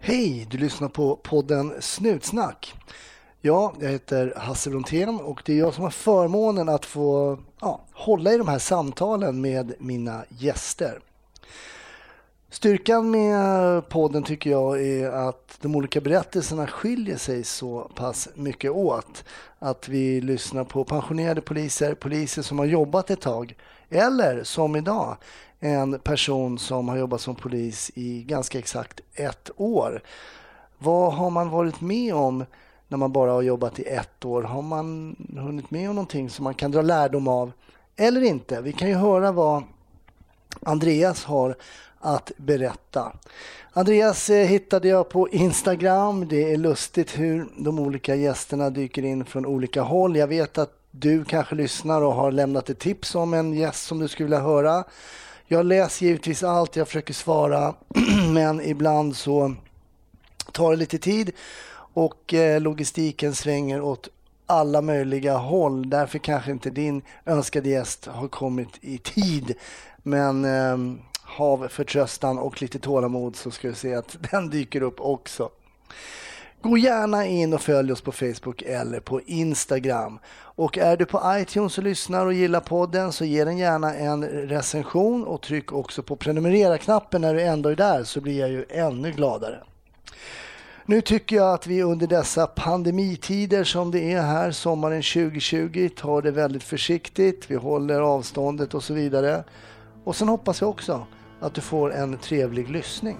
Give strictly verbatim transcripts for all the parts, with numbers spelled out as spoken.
Hej, du lyssnar på podden Snutsnack. Ja, jag heter Hasse Brontén och det är jag som har förmånen att få ja, hålla i de här samtalen med mina gäster. Styrkan med podden tycker jag är att de olika berättelserna skiljer sig så pass mycket åt. Att vi lyssnar på pensionerade poliser, poliser som har jobbat ett tag eller som idag en person som har jobbat som polis i ganska exakt ett år. Vad har man varit med om när man bara har jobbat i ett år? Har man hunnit med om någonting som man kan dra lärdom av eller inte? Vi kan ju höra vad Andreas har att berätta. Andreas hittade jag på Instagram. Det är lustigt hur de olika gästerna dyker in från olika håll. Jag vet att du kanske lyssnar och har lämnat ett tips om en gäst som du skulle vilja höra. Jag läser givetvis allt, jag försöker svara, men ibland så tar det lite tid och logistiken svänger åt alla möjliga håll. Därför kanske inte din önskade gäst har kommit i tid. Men eh, hav förtröstan och lite tålamod så ska du se att den dyker upp också. Gå gärna in och följ oss på Facebook eller på Instagram. Och är du på iTunes och lyssnar och gillar podden så ge den gärna en recension och tryck också på prenumerera-knappen när du ändå är där så blir jag ju ännu gladare. Nu tycker jag att vi under dessa pandemitider som det är här sommaren tjugo tjugo tar det väldigt försiktigt. Vi håller avståndet och så vidare. Och sen hoppas jag också att du får en trevlig lyssning.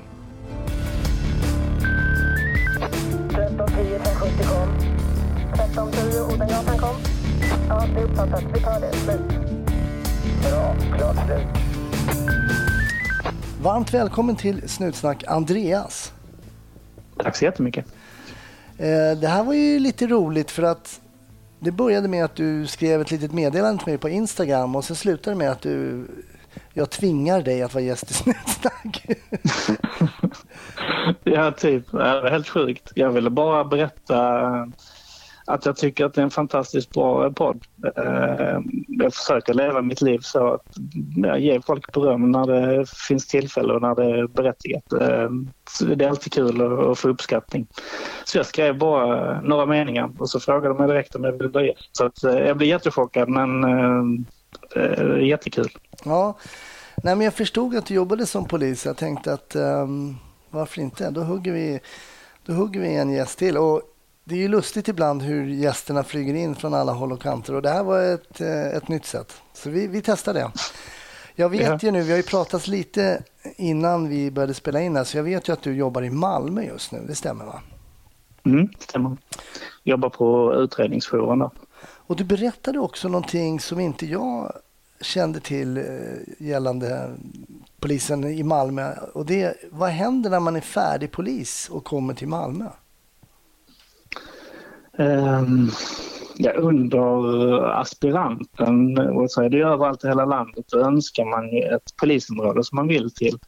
tretton tio sjuttio kom. tretton tio Odengatan kom. Ja, det är uppfattat. Vi tar det. Slut. Bra, klart slut. Varmt välkommen till Snutsnack, Andreas. Tack så jättemycket. Det här var ju lite roligt för att det började med att du skrev ett litet meddelande till mig på Instagram och så slutade det med att du, jag tvingar dig att vara gäst i Snutsnack. Ja, typ. Det är helt sjukt. Jag ville bara berätta att jag tycker att det är en fantastiskt bra podd. Jag försöker leva mitt liv så att jag ger folk beröm när det finns tillfälle och när det är berättigat. Det är alltid kul att få uppskattning. Så jag skrev bara några meningar och så frågade de mig direkt om jag ville bli gäst. Så att jag blir jättechockad men äh, jättekul. Ja, nej, men jag förstod att du jobbade som polis. Jag tänkte att um, varför inte? Då hugger vi, då hugger vi en gäst till. Och det är ju lustigt ibland hur gästerna flyger in från alla håll och kanter. Och det här var ett, ett nytt sätt. Så vi, vi testar det. Jag vet ja. ju nu, vi har ju pratat lite innan vi började spela in här. Så jag vet ju att du jobbar i Malmö just nu. Det stämmer va? Mm, det stämmer. Jobbar på utredningsjouren då. Och du berättade också någonting som inte jag kände till gällande polisen i Malmö. Och det, vad händer när man är färdig polis och kommer till Malmö? Um, ja, under aspiranten, och så är det överallt i hela landet, då önskar man ett polisområde som man vill till.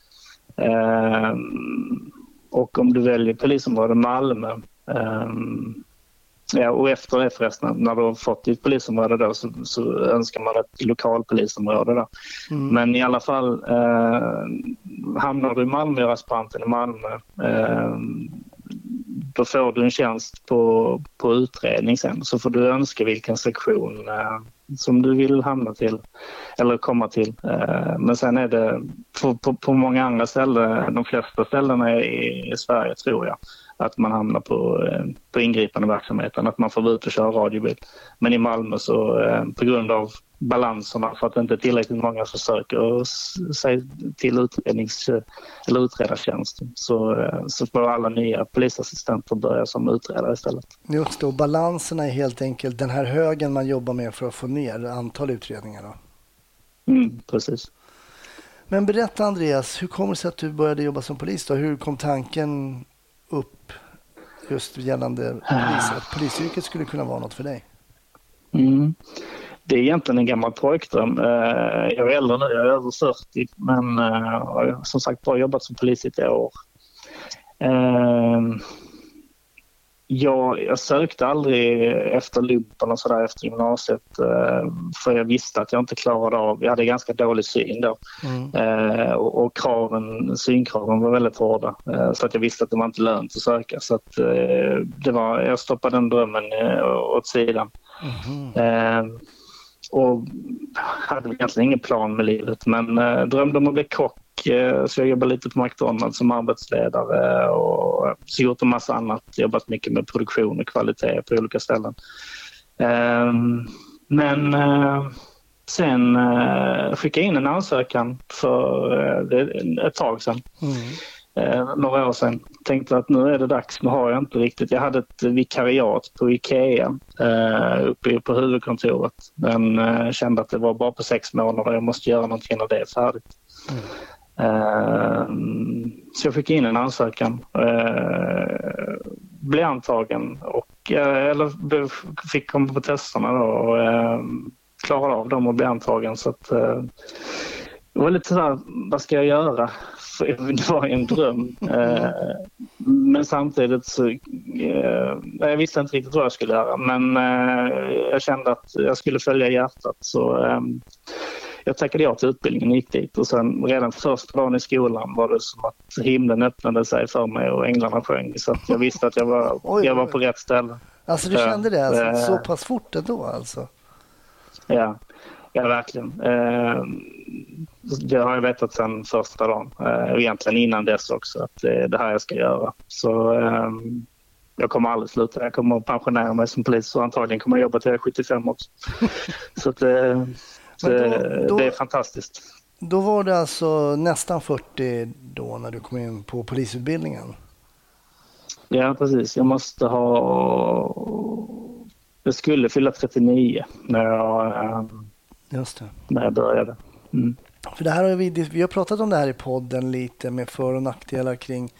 Um, och om du väljer polisområde Malmö, um, ja, och efter det förresten, när du har fått ditt polisområde då, så, så önskar man ett lokalpolisområde då. Mm. Men i alla fall eh, hamnar du i Malmö och aspiranten i Malmö, eh, då får du en tjänst på, på utredning sen. Så får du önska vilken sektion eh, som du vill hamna till eller komma till. Eh, men sen är det på, på, på många andra ställen, de flesta ställena i, i Sverige tror jag, att man hamnar på, på ingripande verksamheten, att man får vara ute och köra radiobil. Men i Malmö så på grund av balanserna, för att det inte är tillräckligt många som söker sig till utrednings eller utredartjänsten, så, så får alla nya polisassistenter börja som utredare istället. Just då, balanserna är helt enkelt den här högen man jobbar med för att få ner antal utredningar då? Mm, precis. Men berätta Andreas, hur kommer det sig att du började jobba som polis då? Hur kom tanken upp just gällande polis, att polisyrket skulle kunna vara något för dig? Mm. Det är egentligen en gammal pojkdröm. Jag är äldre nu, jag är över fyrtio, men har som sagt bara jobbat som polis i ett år. jag, jag sökte aldrig efter lumpen och sådär efter gymnasiet eh, för jag visste att jag inte klarade av, jag hade ganska dålig syn då mm. eh, och, och kraven, synkraven var väldigt hårda eh, så att jag visste att det var inte lönt att söka så att eh, det var, jag stoppade den drömmen eh, åt sidan mm. eh, och hade egentligen ingen plan med livet men eh, drömde om att bli kock. Så jag jobbade lite på McDonalds som arbetsledare och så gjort en massa annat. Jobbat mycket med produktion och kvalitet på olika ställen. Men sen skickade jag in en ansökan för ett tag sedan. Mm. Några år sedan. Tänkte att nu är det dags, nu har jag inte riktigt. Jag hade ett vikariat på Ikea uppe på huvudkontoret. Men kände att det var bara på sex månader. Jag måste göra någonting när det är färdigt. Mm. Uh, så jag fick in en ansökan, uh, blev antagen och uh, eller fick komma på testerna då och uh, klarade av dem och blev antagen så att uh, det var lite sådär, vad ska jag göra? För det var en dröm uh, men samtidigt så uh, jag visste inte riktigt vad jag skulle göra men uh, jag kände att jag skulle följa hjärtat så um, jag tackade ja till utbildningen och gick dit och sen redan första dagen i skolan var det som att himlen öppnade sig för mig och änglarna sjöng så att jag visste att jag var, oj, jag var på rätt ställe. Alltså du kände det alltså, äh, så pass fort ändå alltså? Ja, ja verkligen. Äh, det har jag vetat sedan första dagen äh, och egentligen innan dess också att det är det här jag ska göra. Så äh, jag kommer aldrig sluta. Jag kommer att pensionera mig som polis och antagligen kommer jag jobba till sjuttiofem också. Så att äh, Då, då, det är fantastiskt. Då var det alltså nästan fyrtio då när du kom in på polisutbildningen? Ja, precis. Jag måste ha... Jag skulle fylla trettionio när jag, Just det. När jag började. Mm. För det här har vi, vi har pratat om det här i podden lite med för- och nackdelar kring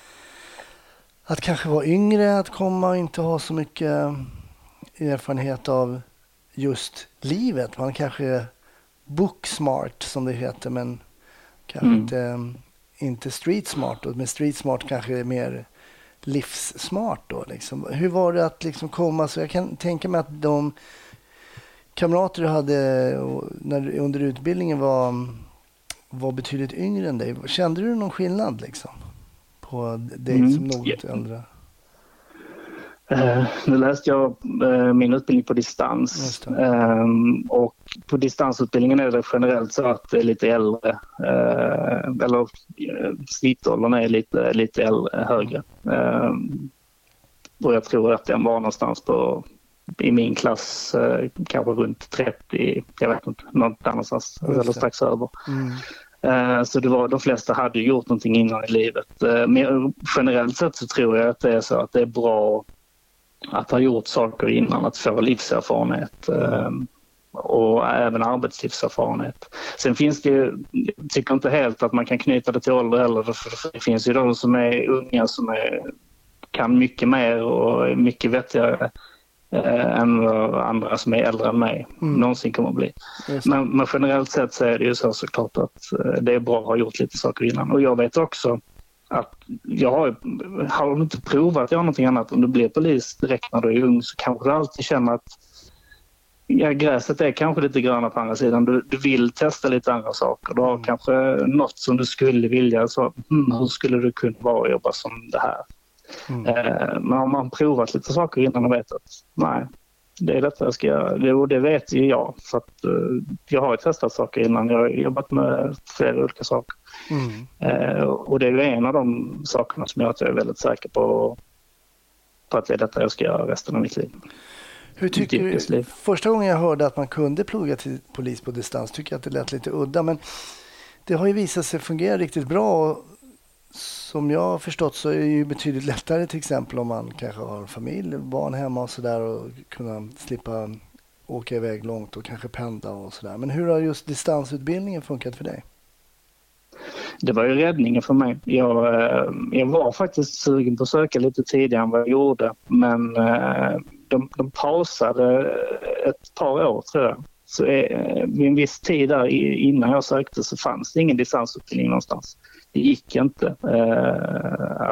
att kanske vara yngre, att komma och inte ha så mycket erfarenhet av just livet. Man kanske är book smart som det heter men kanske mm. inte, inte street smart. Och med street smart kanske är mer livssmart då. Liksom. Hur var det att liksom komma? Så jag kan tänka mig att de kamrater du hade när, under utbildningen var, var betydligt yngre än dig. Kände du någon skillnad liksom, på dig mm. som något yeah. äldre? Uh, nu läste jag uh, min utbildning på distans um, och på distansutbildningen är det generellt så att det är lite äldre uh, eller uh, snittåldern är lite, lite äldre, högre uh, och jag tror att den var någonstans på i min klass uh, kanske runt trettio, jag vet inte, något annanstans eller strax över. Mm. Uh, så det var, de flesta hade gjort någonting innan i livet. Uh, men generellt sett så tror jag att det är så att det är bra att ha gjort saker innan, att få livserfarenhet eh, och även arbetslivserfarenhet. Sen finns det ju, jag tycker inte helt att man kan knyta det till ålder heller, för det finns ju de som är unga som är, kan mycket mer och är mycket vettigare eh, än andra som är äldre än mig mm. någonsin kommer att bli. Men, men generellt sett så är det ju så såklart att eh, det är bra att ha gjort lite saker innan. Och jag vet också att jag har, har inte provat att göra någonting annat. Om du blir polis direkt när du är ung så kanske du alltid känner att ja, gräset är kanske lite gröna på andra sidan. Du, du vill testa lite andra saker. Du har mm. kanske något som du skulle vilja. Så, hmm, hur skulle du kunna vara och jobba som det här? Mm. Eh, men om man provat lite saker innan och vet att nej, det är detta jag ska göra. Det, och det vet ju jag. För att uh, jag har ju testat saker innan. Jag har jobbat med flera olika saker. Mm. Uh, och det är ju en av de sakerna som gör att jag är väldigt säker på, på att det är detta jag ska göra resten av mitt liv. Hur tycker du? Första gången jag hörde att man kunde plugga till polis på distans tycker jag att det lät lite udda. Men det har ju visat sig fungera riktigt bra. Som jag har förstått så är det ju betydligt lättare till exempel om man kanske har familj, barn hemma och sådär och kunna slippa åka iväg långt och kanske pendla och sådär. Men hur har just distansutbildningen funkat för dig? Det var ju räddningen för mig. Jag, jag var faktiskt sugen på att söka lite tidigare än vad jag gjorde, men de, de pausade ett par år tror jag. Så vid en viss tid där innan jag sökte så fanns det ingen distansutbildning någonstans. Det gick inte eh, att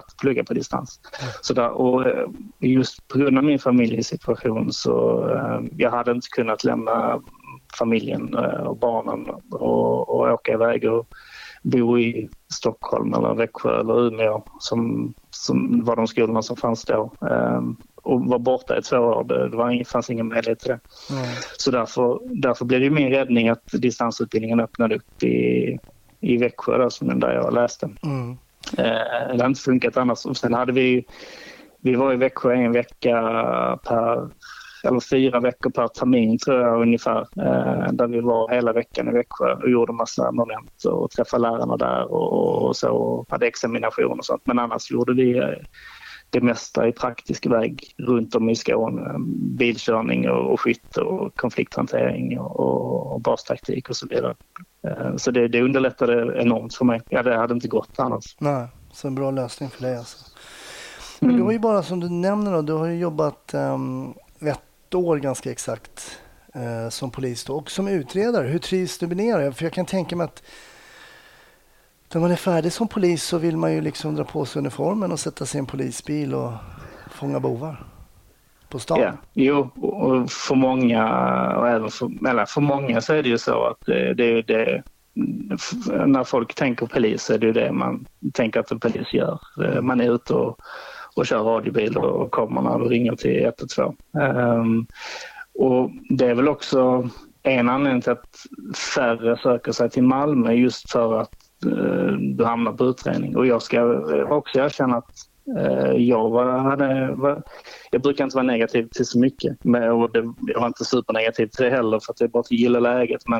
att plugga på distans. Så där, och just på grund av min familjesituation så eh, jag hade inte kunnat lämna familjen och barnen och, och åka iväg och bo i Stockholm eller Växjö eller Umeå som, som var de skolorna som fanns då. Um, och var borta i två år. Det, det var ingen, fanns ingen möjlighet till det. Mm. Så därför, därför blev det min räddning att distansutbildningen öppnade upp i, i Växjö då, som där jag läste. Mm. Uh, det hade inte funkat annars. Och sen hade vi, vi var i Växjö en vecka per eller fyra veckor per termin tror jag ungefär, eh, där vi var hela veckan i Växjö och gjorde massa moment och träffade lärarna där och, och så och hade examination och sånt. Men annars gjorde vi eh, det mesta i praktisk väg runt om i Skåne. Bilkörning och, och skytte och konflikthantering och, och, och bastaktik och så vidare. Eh, så det, det underlättade enormt för mig. Ja, det hade inte gått annars. Nej, så en bra lösning för dig alltså. Men mm. du har ju bara, som du nämner då, du har ju jobbat um, ett år ganska exakt eh, som polis då, och som utredare. Hur trivs du med det? För jag kan tänka mig att när man är färdig som polis så vill man ju liksom dra på sig uniformen och sätta sig i en polisbil och fånga bovar på stan. Ja, jo, och för många och även för, eller för många så är det ju så att det, det, det när folk tänker polis är det ju det man tänker att en polis gör. Man är ute och och kör radiobil och kommer när du ringer till ett ett två. Um, och det är väl också en anledning till att färre söker sig till Malmö just för att uh, du hamnar på utredning. Och jag ska också erkänna att uh, jag var, hade, var, jag brukar inte vara negativ till så mycket. Men, och det, jag var inte supernegativ till det heller för att det bara till gilla läget. Men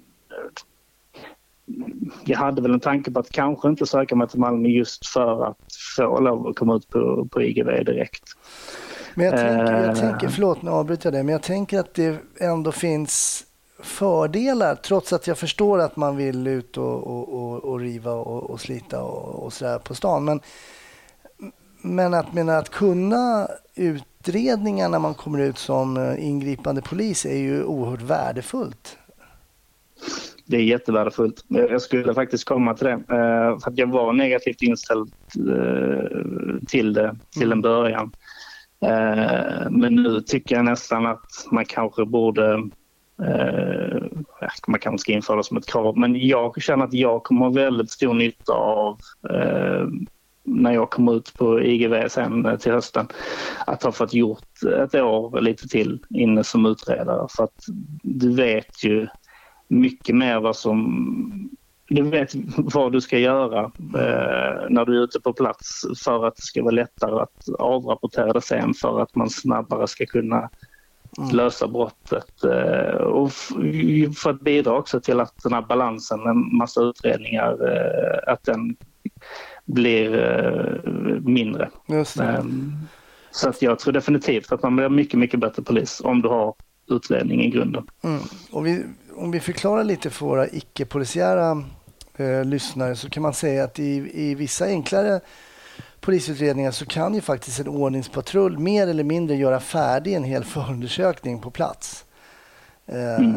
jag hade väl en tanke på att kanske inte söka mig till Malmö just för att få lov att komma ut på, på I G V direkt. Men jag tänker, jag tänker, förlåt nu avbryter jag det, men jag tänker att det ändå finns fördelar trots att jag förstår att man vill ut och, och, och, och riva och, och slita och, och sådär på stan. Men, men att, men att kunna utredningar när man kommer ut som ingripande polis är ju oerhört värdefullt. Det är jättevärdefullt. Jag skulle faktiskt komma till det. För att jag var negativt inställd till det till en början. Men nu tycker jag nästan att man kanske borde... Man kanske ska införa det som ett krav. Men jag känner att jag kommer ha väldigt stor nytta av... när jag kommer ut på I G V sen till hösten, att ha fått gjort ett år lite till inne som utredare. För att du vet ju mycket mer vad som du vet vad du ska göra eh, när du är ute på plats för att det ska vara lättare att avrapportera det sen för att man snabbare ska kunna mm. lösa brottet eh, och f- för att bidra också till att den här balansen med massa utredningar eh, att den blir eh, mindre. Just det. Eh, så att jag tror definitivt att man blir mycket mycket bättre polis om du har utredning i grunden. Mm. Och vi, om vi förklarar lite för våra icke-polisiära eh, lyssnare så kan man säga att i, i vissa enklare polisutredningar så kan ju faktiskt en ordningspatrull mer eller mindre göra färdig en hel förundersökning på plats. Eh, mm.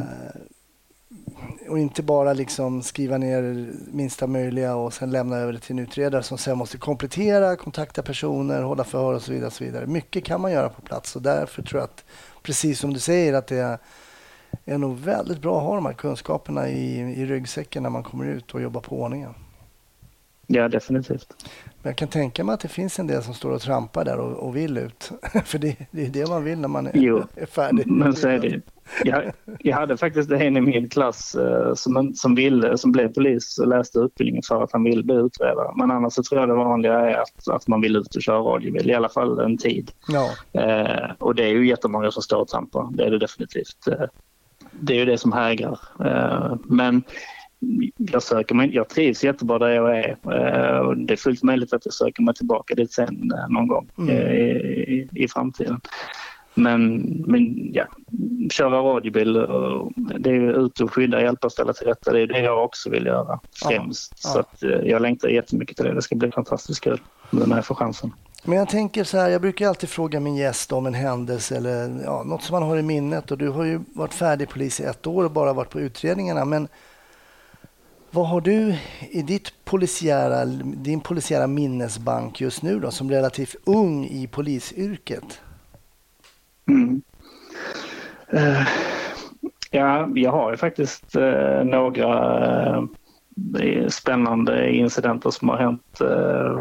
Och inte bara liksom skriva ner minsta möjliga och sen lämna över det till en utredare som sen måste komplettera, kontakta personer, hålla förhör och så vidare. Och så vidare. Mycket kan man göra på plats och därför tror jag att, precis som du säger, att det är, är nog väldigt bra att ha de här kunskaperna i, i ryggsäcken när man kommer ut och jobbar på ordningen. Ja, definitivt. Men jag kan tänka mig att det finns en del som står och trampar där och, och vill ut. För det, det är det man vill när man är, jo, är färdig. Men så är det. Jag, jag hade faktiskt en i min klass eh, som, som, ville, som blev polis och läste utbildningen för att han ville bli utredare. Men annars så tror jag det vanliga är att, att man vill ut och köra radiobil, i alla fall en tid. Ja. Eh, och det är ju jättemånga som står och trampar, det är det definitivt. Eh, det är ju det som hägrar. Eh, men jag söker mig, jag trivs jättebra där jag är. Eh, och det är fullt möjligt att jag söker mig tillbaka dit sen eh, någon gång mm. eh, i, i framtiden. Men, men ja, köra radiobil, och det är ju ut och skydda, hjälpa och ställa till rätta. Det är det jag också vill göra främst. Ja, ja. Så att, eh, jag längtar jättemycket till det. Det ska bli fantastiskt kul när jag får chansen. Men jag tänker så här, jag brukar alltid fråga min gäst om en händelse eller ja, något som man har i minnet. Och du har ju varit färdig polis i ett år och bara varit på utredningarna. Men Vad har du i ditt polisiära, din polisiära minnesbank just nu då, som relativt ung i polisyrket? Mm. Uh, ja, jag har ju faktiskt uh, några uh, spännande incidenter som har hänt. Uh,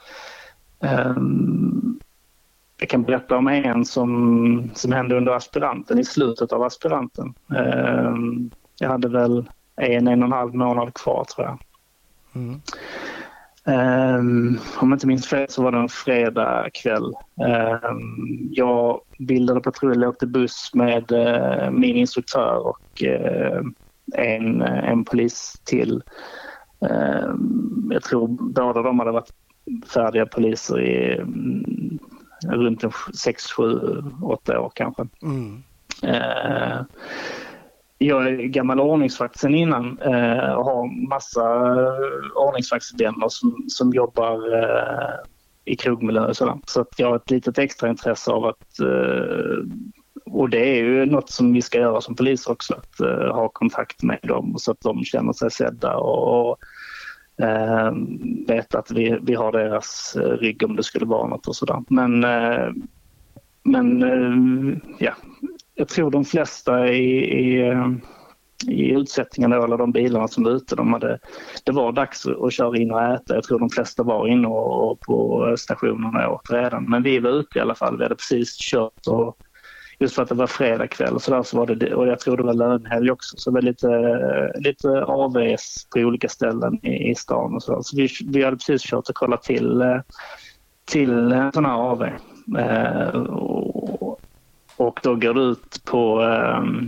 um, jag kan berätta om en som, som hände under aspiranten, i slutet av aspiranten. Uh, jag hade väl en, en och en halv månad kvar, tror jag. Mm. Um, om jag inte minns fel så var det en fredag kväll. Um, jag bildade patrull, jag åkte buss med uh, min instruktör och uh, en, en polis till. Um, jag tror båda de hade varit färdiga poliser i um, runt sex, sju, åtta år kanske. Mm. Uh, Jag är gammal ordningsvakt sedan innan eh, och har massa ordningsvaktsvänner som, som jobbar eh, i krogmiljö och sådär. Så att jag har ett litet extra intresse av att, eh, och det är ju något som vi ska göra som poliser också, att eh, ha kontakt med dem så att de känner sig sedda och, och eh, vet att vi, vi har deras rygg om det skulle vara något och sådär. Men, eh, men eh, ja... Jag tror de flesta i, i, i utsättningarna eller de bilarna som var ute, de hade, det var dags att köra in och äta. Jag tror de flesta var inne och, och på stationerna åt redan. Men vi var ute i alla fall. Vi hade precis kört och just för att det var fredag kväll så, där så var det, och jag tror det var lönehelg också. Så det var lite, lite A Vs på olika ställen i, i stan och så. Så vi, vi hade precis kört och kollat till, till en sån här A V. Eh, och, Och då går det ut på um,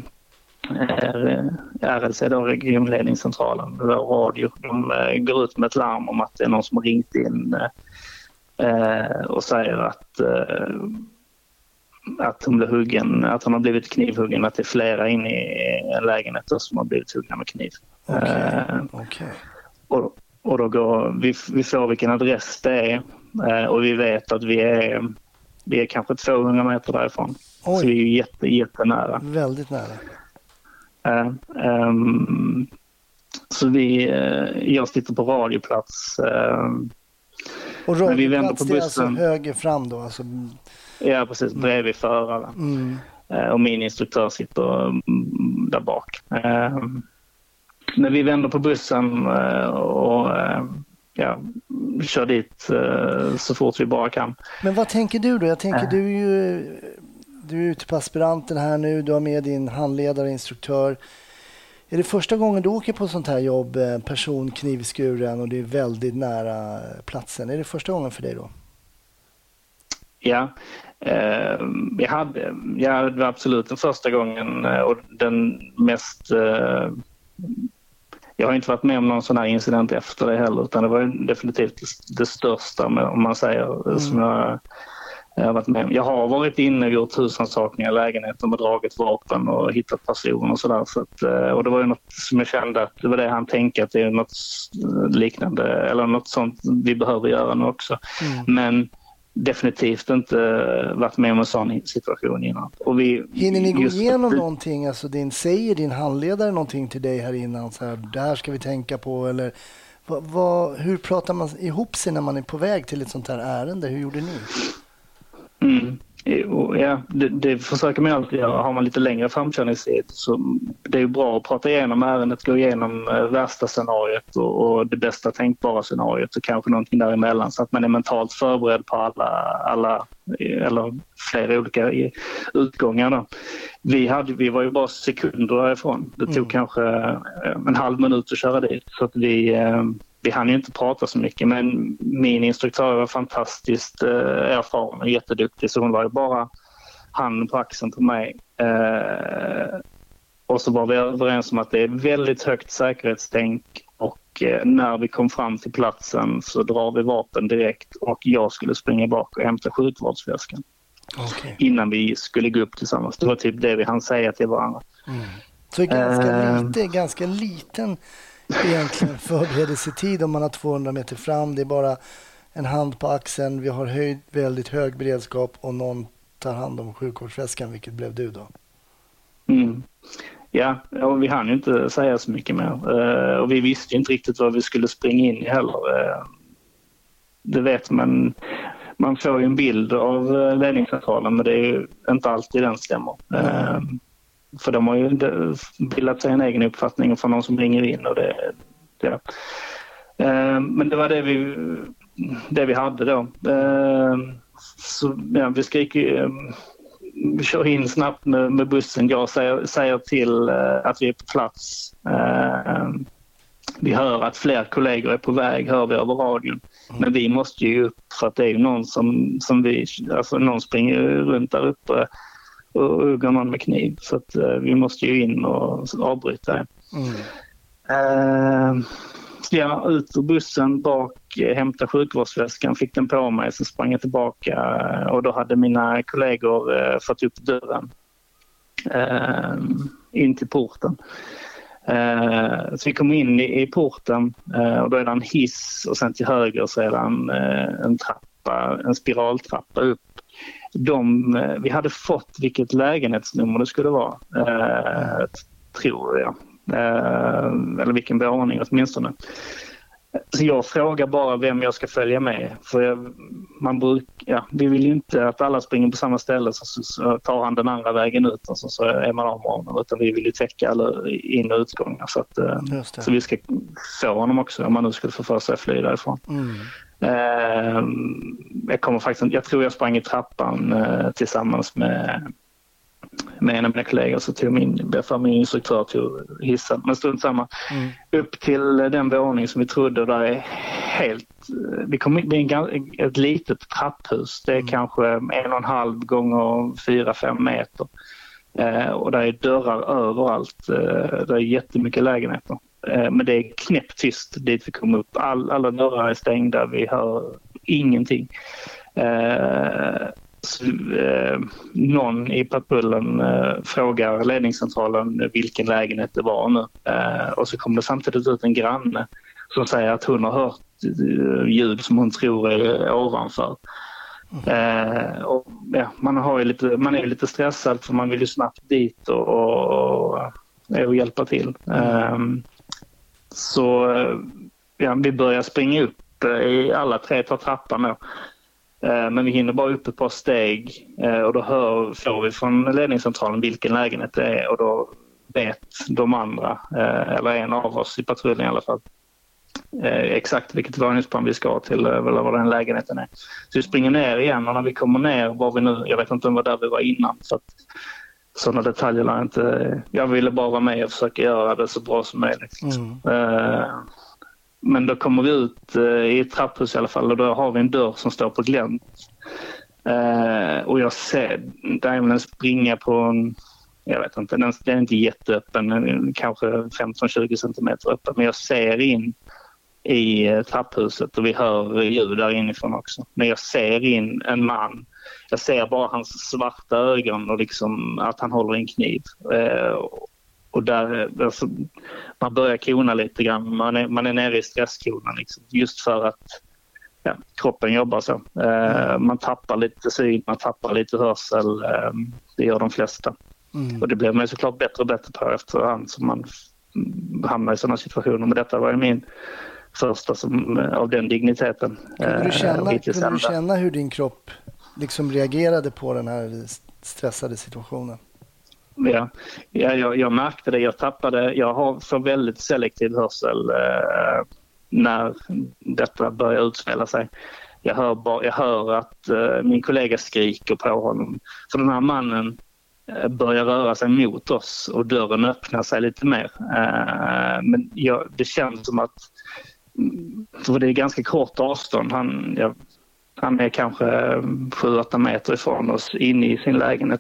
R L C, då, regionledningscentralen, radio. De uh, går ut med ett larm om att det är någon som har ringt in uh, och säger att, uh, att, hon blev huggen, att hon har blivit knivhuggen, att det är flera inne i lägenheten som har blivit huggna med kniv. Okay. Uh, okay. Och, och då går vi, vi får vilken adress det är uh, och vi vet att vi är, vi är kanske tvåhundra meter därifrån. Oj. Så vi är ju jätte, jättenära. Väldigt nära. Uh, um, så vi, uh, jag sitter på radioplats. Uh, och radioplats det är alltså höger fram då? Alltså... Ja, precis. Bredvid föraren. Mm. Uh, och min instruktör sitter um, där bak. Uh, när vi vänder på bussen uh, och uh, ja, kör dit uh, så fort vi bara kan. Men vad tänker du då? Jag tänker uh. du är ju... Du är ute på aspiranten här nu, du har med din handledare, instruktör. Är det första gången du åker på sånt här jobb, person knivskuren och det är väldigt nära platsen? Är det första gången för dig då? Ja, eh, jag hade, ja, det var absolut den första gången och den mest... Eh, jag har inte varit med om någon sån här incident efter det heller, utan det var definitivt det, det största, om man säger, mm. som jag... Jag har varit med. Jag har varit inne och gjort husrannsakningar i lägenheten och dragit vapen och hittat personer och sådär. Så att, och det var ju något som jag kände att det var det han tänkte, att det är något liknande eller något sånt vi behöver göra nu också. Mm. Men definitivt inte varit med om en sån situation innan. Och vi, hinner ni gå igenom att... någonting? Alltså din, säger din handledare någonting till dig här innan? Så här, det här ska vi tänka på. Eller vad, vad, hur pratar man ihop sig när man är på väg till ett sånt här ärende? Hur gjorde ni? Mm. Ja, det, det försöker man alltid göra. Har man lite längre framkörningstid så det är ju bra att prata igenom ärendet, gå igenom värsta scenariot och, och det bästa tänkbara scenariot och kanske någonting däremellan så att man är mentalt förberedd på alla, alla eller flera olika utgångar. Då. Vi, hade, vi var ju bara sekunder därifrån. Det tog mm. kanske en halv minut att köra dit så att vi... Vi hann ju inte prata så mycket, men min instruktör var fantastiskt eh, erfaren och jätteduktig, så hon var ju bara handen på axeln på mig. Eh, och så var vi överens om att det är väldigt högt säkerhetstänk och eh, när vi kom fram till platsen så drar vi vapen direkt och jag skulle springa bak och hämta skjutvårdsväskan. Okay. Innan vi skulle gå upp tillsammans. Det var typ det vi hann säga till varandra. Mm. Så ganska, eh, lite, ganska liten... egentligen förberedelsetid om man har tvåhundra meter fram. Det är bara en hand på axeln. Vi har höjd, väldigt hög beredskap och någon tar hand om sjukvårdsväskan, vilket blev du då? Mm. ja, och vi hann ju inte säga så mycket mer. Uh, och vi visste ju inte riktigt vad vi skulle springa in i heller. Uh, det vet man. Man får ju en bild av uh, ledningscentralen, men det är ju inte alltid den stämmer. Uh, för de har ju bildat sig en egen uppfattning från någon som ringer in. Och det, det, uh, men det var det vi, det vi hade då. Uh, så ja, vi skriker... Uh, Vi kör in snabbt med, med bussen. Jag säger, säger till uh, att vi är på plats. Uh, vi hör att fler kollegor är på väg, hör vi över radion. Mm. Men vi måste ju upp för att det är ju någon som, som vi, alltså någon springer runt där uppe och uggar någon med kniv. Så att uh, vi måste ju in och avbryta det. Mm. Uh, ja, ut ur bussen bak, hämta sjukvårdsväskan, fick den på mig, så sprang jag tillbaka och då hade mina kollegor eh, fått upp dörren eh, in till porten. Eh, så vi kom in i, i porten eh, och då är det en hiss och sen till höger så är det en, eh, en trappa, en spiraltrappa upp. De, eh, vi hade fått vilket lägenhetsnummer det skulle vara, eh, tror jag. Eh, eller vilken beordning åtminstone. Så jag frågar bara vem jag ska följa med. För jag, man bruk, ja, vi vill ju inte att alla springer på samma ställe så, så tar han den andra vägen ut och så, så är man av honom. Utan vi vill ju täcka alla in- och utgångar. Så, att, så vi ska få honom också om man nu skulle få för sig att fly därifrån. Mm. Eh, jag, kommer faktiskt, jag tror jag sprang i trappan eh, tillsammans med med en av mina kollegor, så tog min, för min instruktör till hissen. Men strunt samma. Mm. Upp till den våning som vi trodde, där är helt... Vi kom in, det är en, ett litet trapphus. Det är mm. kanske en och en halv gånger fyra, fem meter. Eh, och där är dörrar överallt. Eh, det är jättemycket lägenheter. Eh, men det är knäpptyst dit vi kom upp. All, alla dörrar är stängda. Vi hör ingenting. Eh, Så, eh, någon i patrullen eh, frågar ledningscentralen vilken lägenhet det var nu. Eh, och så kommer det samtidigt ut en granne som säger att hon har hört eh, ljud som hon tror är ovanför. Eh, och, ja, man, har ju lite, man är ju lite stressad för man vill ju snabbt dit och, och, och hjälpa till. Eh, så ja, vi börjar springa upp i alla tre tar trappan då. Men vi hinner bara upp ett par steg och då hör, får vi från ledningscentralen vilken lägenhet det är och då vet de andra, eller en av oss i patrullen i alla fall, exakt vilket våningsplan vi ska till eller vad den lägenheten är. Så vi springer ner igen och när vi kommer ner var vi nu, jag vet inte om det var där vi var innan, så att sådana detaljer är inte, jag ville bara vara med och försöka göra det så bra som möjligt. Mm. Uh, Men då kommer vi ut eh, i ett trapphus i alla fall och då har vi en dörr som står på glänt. Eh, och jag ser Daimler springa på en, jag vet inte, den, den är inte jätteöppen, kanske femton till tjugo centimeter öppen. Men jag ser in i eh, trapphuset och vi hör ljud där inifrån också. Men jag ser in en man, jag ser bara hans svarta ögon och liksom att han håller en kniv. Eh, Och där, alltså, man börjar kona lite grann. Man är, man är nere i stresskonan liksom, just för att ja, kroppen jobbar så. Eh, man tappar lite syn, man tappar lite hörsel. Eh, det gör de flesta. Mm. Och det blir man såklart bättre och bättre på efterhand som man hamnar i sådana situationer. Men detta var ju min första som, av den digniteten. Kunde du känna, eh, kunde du känna hur din kropp liksom reagerade på den här stressade situationen? Ja, ja jag, jag märkte det. Jag tappade, jag har för väldigt selektiv hörsel eh, när detta börjar utspela sig. Jag hör, bara, jag hör att eh, min kollega skriker på honom. För den här mannen eh, börjar röra sig mot oss och dörren öppnar sig lite mer. Eh, men jag, det känns som att för det är ganska kort avstånd. Han, jag, han är kanske sju åtta meter ifrån oss inne i sin lägenhet.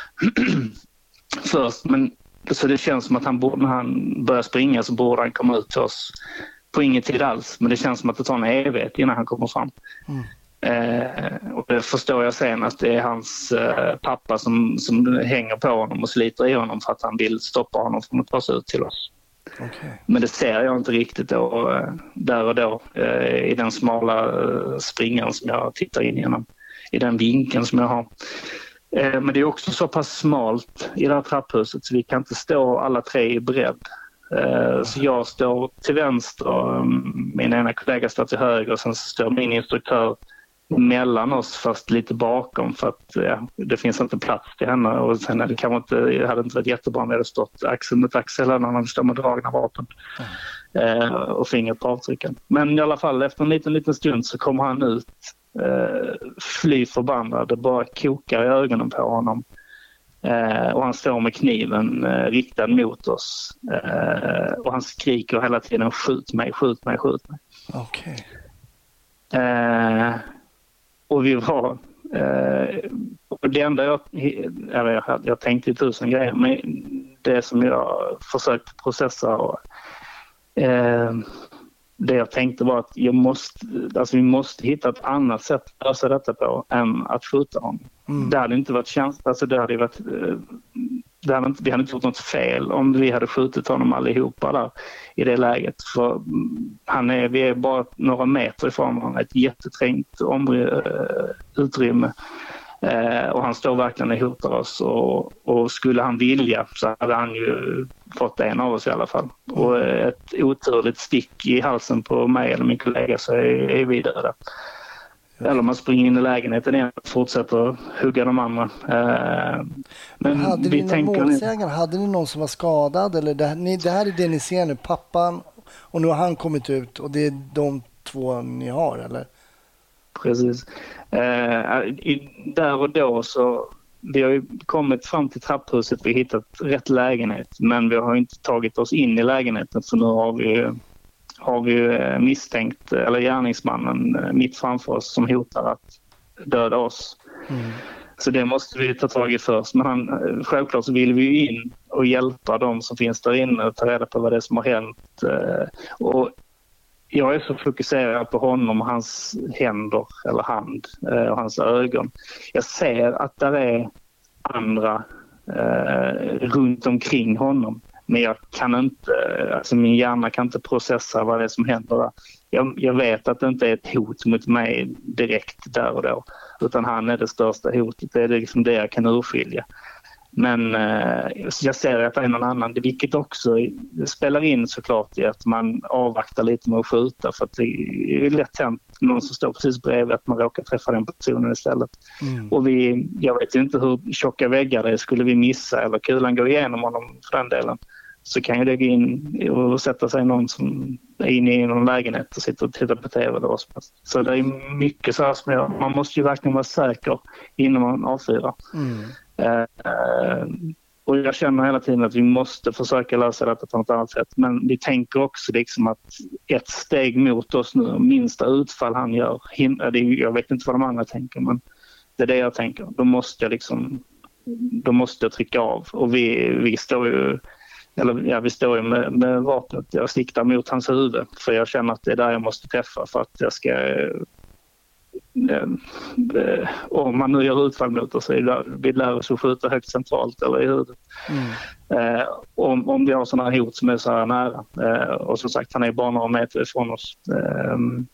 Först, men så det känns som att han borde, när han börjar springa så borde han komma ut till oss på ingen tid alls, men det känns som att det tar en evighet innan han kommer fram. Mm. Eh, och det förstår jag sen att det är hans eh, pappa som, som hänger på honom och sliter i honom för att han vill stoppa honom från att ta sig ut till oss. Okay. Men det ser jag inte riktigt då, eh, där och då eh, i den smala eh, springan som jag tittar in genom, i den vinkeln som jag har. Eh, men det är också så pass smalt i det här trapphuset så vi kan inte stå alla tre i bredd. Eh, så jag står till vänster och min ena kollega står till höger och sen står min instruktör mellan oss fast lite bakom för att ja, det finns inte plats till henne och sen är det kanske inte, det hade inte varit jättebra om vi hade stått axel mot axel när man står med dragna vapen mm. eh, och fingret på avtrycken. Men i alla fall efter en liten, liten stund så kommer han ut eh, fly förbannad, det bara kokar i ögonen på honom eh, och han står med kniven eh, riktad mot oss eh, och han skriker hela tiden skjut mig, skjut mig, skjut mig. Okej. Okay. Eh, Och vi var... Eh, och det enda jag... Jag, jag tänkte i tusen grejer, men det som jag försökte processa och, eh, det jag tänkte var att jag måste, alltså vi måste hitta ett annat sätt att lösa detta på än att skjuta honom. Mm. Det hade inte varit känsligt. Alltså det hade varit... Eh, det hade inte, vi hade inte gjort något fel om vi hade skjutit honom allihopa där i det läget. För han är, vi är bara några meter ifrån honom, ett jätteträngt område, utrymme. Eh, och han står verkligen och hotar oss. Och, och skulle han vilja så hade han ju fått en av oss i alla fall. Och ett oturligt stick i halsen på mig eller min kollega så är, är vi döda. Eller man springer in i lägenheten igen och fortsätter hugga de andra. Eh, men hade vi ni tänker... målsägare? Hade ni någon som var skadad? Eller det, ni, det här är det ni ser nu, pappan och nu har han kommit ut och det är de två ni har, eller? Precis. Eh, i, där och då så vi har ju kommit fram till trapphuset, vi har hittat rätt lägenhet men vi har inte tagit oss in i lägenheten så nu har vi har vi misstänkt, eller gärningsmannen mitt framför oss som hotar att döda oss. Mm. Så det måste vi ta tag i först. Men han, självklart så vill vi ju in och hjälpa de som finns där inne och ta reda på vad det är som har hänt. Och jag är så fokuserad på honom och hans händer eller hand och hans ögon. Jag ser att där är andra eh, runt omkring honom. Men jag kan inte, alltså min hjärna kan inte processa vad det är som händer där. Jag, jag vet att det inte är ett hot mot mig direkt där och då. Utan han är det största hotet. Det är liksom det jag kan urskilja. Men eh, jag ser att det är någon annan. Vilket också spelar in såklart i att man avvaktar lite med att skjuta. För att det är lätt hänt någon som står precis bredvid att man råkar träffa den personen istället. Mm. Och vi, jag vet inte hur tjocka väggar det är. Skulle vi missa eller kulan gå igenom honom för den delen så kan ju det gå in och sätta sig någon som är inne i någon lägenhet och sitter och tittar på tv eller vad som helst. Så det är mycket så här som jag, man måste ju verkligen vara säker innan man avfyrar. Mm. Uh, och jag känner hela tiden att vi måste försöka lösa detta på något annat sätt. Men vi tänker också liksom att ett steg mot oss nu, minsta utfall han gör, him- det är, jag vet inte vad de andra tänker men det är det jag tänker. Då måste jag liksom, då måste jag trycka av. Och vi, vi står ju Eller ja, vi står ju med, med vapnet. Jag siktar mot hans huvud för jag känner att det är där jag måste träffa för att jag ska... Eh, eh, om man nu gör utfall mot oss så är det, vi lär oss att skjuta högt centralt eller i huvudet. Mm. Eh, om, om vi har sådana hot som är så här nära. Eh, och som sagt, han är bara några meter ifrån oss. Eh,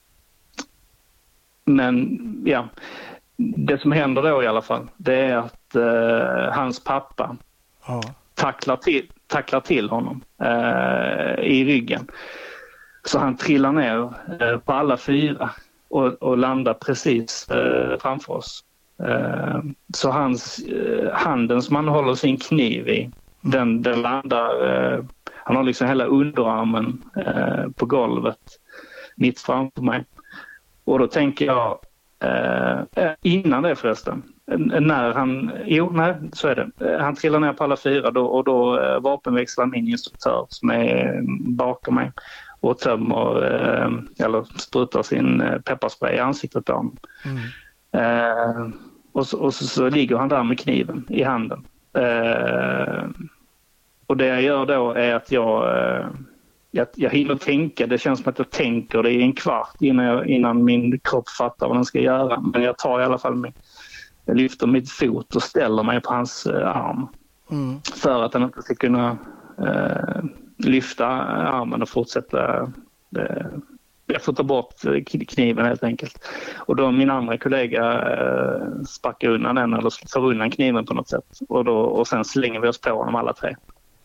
men ja, det som händer då i alla fall, det är att eh, hans pappa ja. tacklar till tacklar till honom eh, i ryggen. Så han trillar ner eh, på alla fyra och, och landar precis eh, framför oss. Eh, så hans eh, handen som han håller sin kniv i, den, den landar, eh, han har liksom hela underarmen eh, på golvet mitt framför mig. Och då tänker jag, eh, innan det förresten, när han, jo nej så är det, han trillar ner på alla fyra då, och då eh, vapenväxlar min instruktör som är bakom mig och tömmer eh, eller sprutar sin eh, pepparspray i ansiktet på honom. Mm. Eh, och, så, och så, så ligger han där med kniven i handen. Eh, och det jag gör då är att jag, eh, jag, jag hinner tänka, det känns som att jag tänker det i en kvart innan, jag, innan min kropp fattar vad den ska göra. Men jag tar i alla fall min Jag lyfter mitt fot och ställer mig på hans eh, arm. Mm. För att han inte ska kunna eh, lyfta armen och fortsätta eh, jag får ta bort kniven helt enkelt. Och då min andra kollega eh, sparkar undan den eller tar undan kniven på något sätt. Och, då, och sen slänger vi oss på honom alla tre.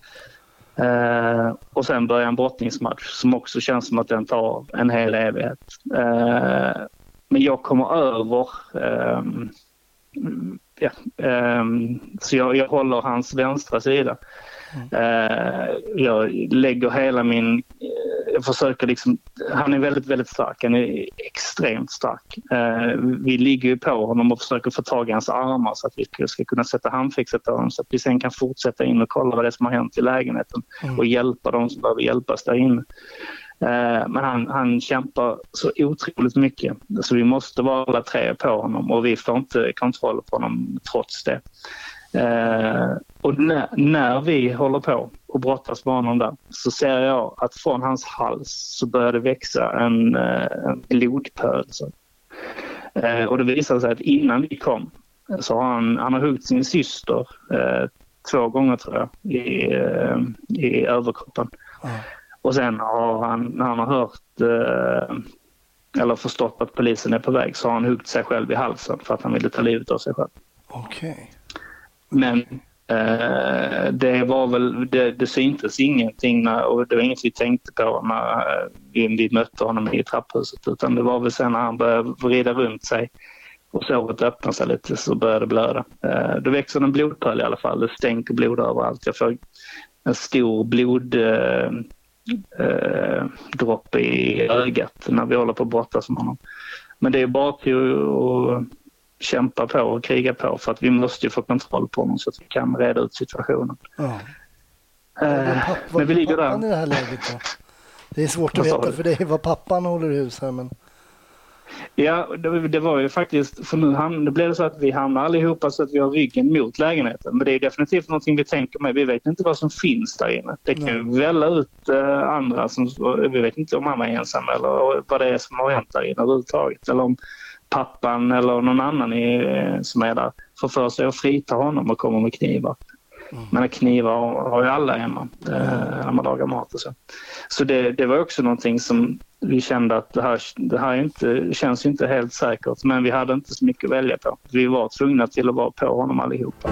Eh, och sen börjar en brottningsmatch som också känns som att den tar en hel evighet. Eh, men jag kommer över... Eh, ja, eh, så jag, jag håller hans vänstra sida. Uh, jag lägger hela min uh, jag försöker liksom, han är väldigt väldigt stark, han är extremt stark. Uh, vi ligger ju på honom och försöker få tag i hans armar så att vi ska kunna sätta handfixet på honom så att vi sen kan fortsätta in och kolla vad det är som har hänt i lägenheten mm. och hjälpa dem som behöver hjälpas där inne. Uh, men han, han kämpar så otroligt mycket så vi måste vara alla tre på honom och vi får inte kontroll på honom trots det. Uh, och när, när vi håller på och brottas med honom där så ser jag att från hans hals så börjar det växa en, uh, en blodpöl. Uh, och det visar sig att innan vi kom så har han, han har huggit sin syster uh, två gånger tror jag i, uh, i överkroppen. Mm. Och sen har han, när han har hört uh, eller förstått att polisen är på väg så har han huggit sig själv i halsen för att han ville ta livet av sig själv. Okej. Okay. Men eh, det var väl det, det syntes ingenting när, och det var inget vi tänkte på när vi, vi mötte honom i trapphuset utan det var väl sen när han började vrida runt sig och såret öppnade sig lite så började det blöda. Eh, då växer en blodpöl i alla fall, det stänker blod överallt. Jag får en stor blod eh, eh, dropp i ögat när vi håller på att brottas med honom. Men det är bara till att kämpa på och kriga på för att vi måste ju få kontroll på honom så att vi kan reda ut situationen. Ja. Eh, papp, men vi ligger där. I det här läget då? Det är svårt att veta för dig vad pappan håller i hus här, men... Ja, det, det var ju faktiskt, för nu ham- det blev det så att vi hamnar allihopa så att vi har ryggen mot lägenheten. Men det är definitivt någonting vi tänker med. Vi vet inte vad som finns där inne. Det kan ju välla ut eh, andra som, vi vet inte om mamma är ensam eller vad det är som har hänt där inne överhuvudtaget. Eller om pappan eller någon annan är, som är där får för sig att frita honom och komma med knivar. Mm. Men knivar har ju alla hemma eh, när man lagar mat och så. Så det, det var också någonting som vi kände att det här, det här inte, känns inte helt säkert. Men vi hade inte så mycket att välja på. Vi var tvungna till att vara på honom allihopa.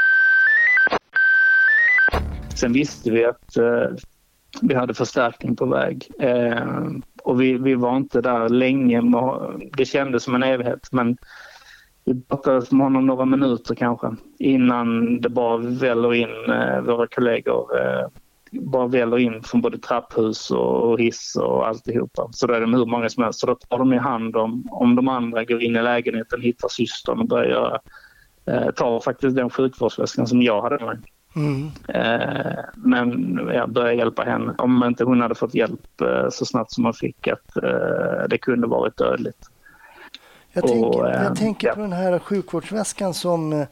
Sen visste vi att eh, vi hade förstärkning på väg. Eh, och vi, vi var inte där länge. Det kändes som en evighet. Men vi pratade med honom några minuter kanske. Innan det bara väller in eh, våra kollegor. Eh, bara väller in från både trapphus och hiss och alltihopa. Så då är det hur många som helst. Så då tar de i hand om, om de andra går in i lägenheten, hittar systern och börjar göra. Eh, tar faktiskt den sjukvårdsväskan som jag hade med. Mm. Eh, men jag började hjälpa henne. Om inte hon hade fått hjälp eh, så snabbt som man fick att eh, det kunde varit dödligt. Jag och, tänker, eh, jag tänker ja. på den här sjukvårdsväskan som eh,